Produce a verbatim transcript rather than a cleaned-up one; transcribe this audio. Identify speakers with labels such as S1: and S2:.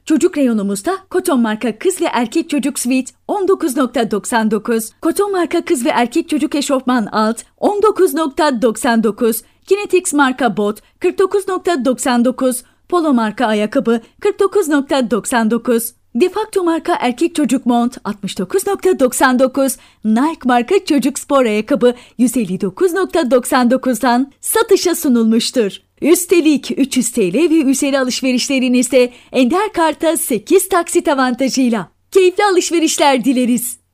S1: Çocuk reyonumuzda Koton marka kız ve erkek çocuk sweat on dokuz virgül doksan dokuz, Koton marka kız ve erkek çocuk eşofman alt on dokuz virgül doksan dokuz, Kinetix marka bot kırk dokuz virgül doksan dokuz, Polo marka ayakkabı kırk dokuz virgül doksan dokuz, Defacto marka erkek çocuk mont altmış dokuz virgül doksan dokuz, Nike marka çocuk spor ayakkabı yüz elli dokuz virgül doksan dokuzdan satışa sunulmuştur. Üstelik üç yüz TL ve üzeri alışverişlerinizde Ender Kart'a sekiz taksit avantajıyla keyifli alışverişler dileriz.